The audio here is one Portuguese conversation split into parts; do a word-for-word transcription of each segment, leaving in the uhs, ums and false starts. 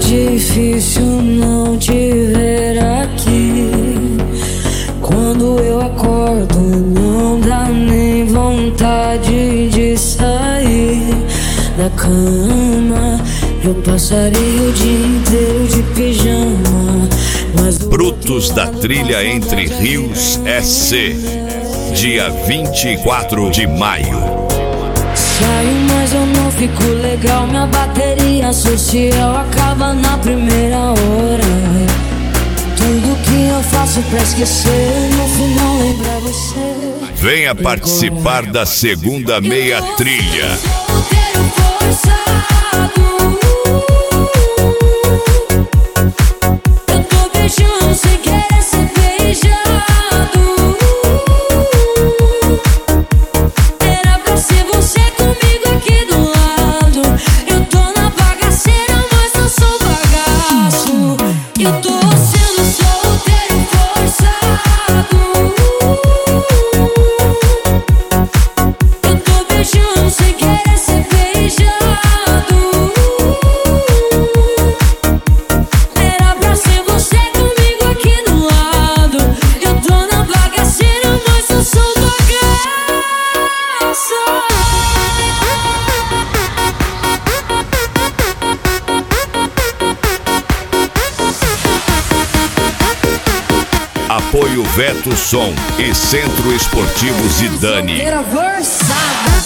difícil não te ver aqui. Quando eu acordo não dá nem vontade de sair da cama. Eu passaria o dia inteiro de pijama, mas Brutos da Trilha Entre Rios S C, dia vinte e quatro de maio. Saio, mas eu não fico legal. Minha bateria social acaba na primeira hora. Tudo que eu faço pra esquecer, no final lembra você. Venha participar da segunda meia trilha. Solteiro forçado. Eu tô beijando sem querer ser beijado. Era pra ser você comigo aqui do lado. Eu tô na bagaceira, mas não sou bagaço. Eu tô sendo solteiro forçado. Eu tô beijando sem querer ser beijado. Era pra ser você comigo aqui do lado. Eu tô na bagaceira, mas eu sou bagaço. Apoio Veto Som e Centro Esportivo Zidane. Era versada.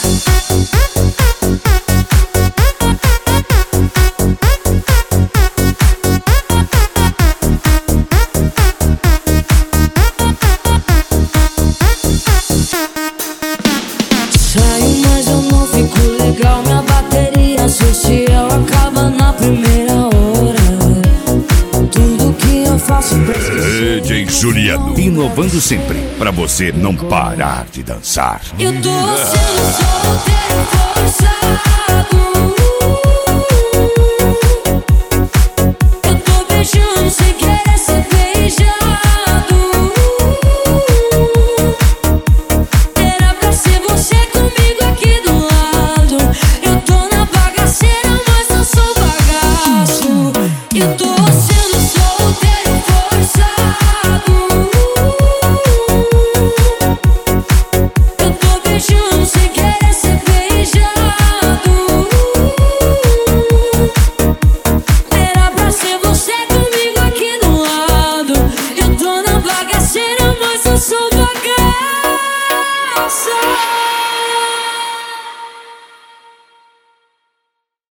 Saio, mas eu não fico legal. Minha bateria social acaba na primeira hora. Tudo que eu faço pra esquecer. D J Juliano, inovando sempre pra você não parar de dançar. Eu tô sendo solteiro forçado.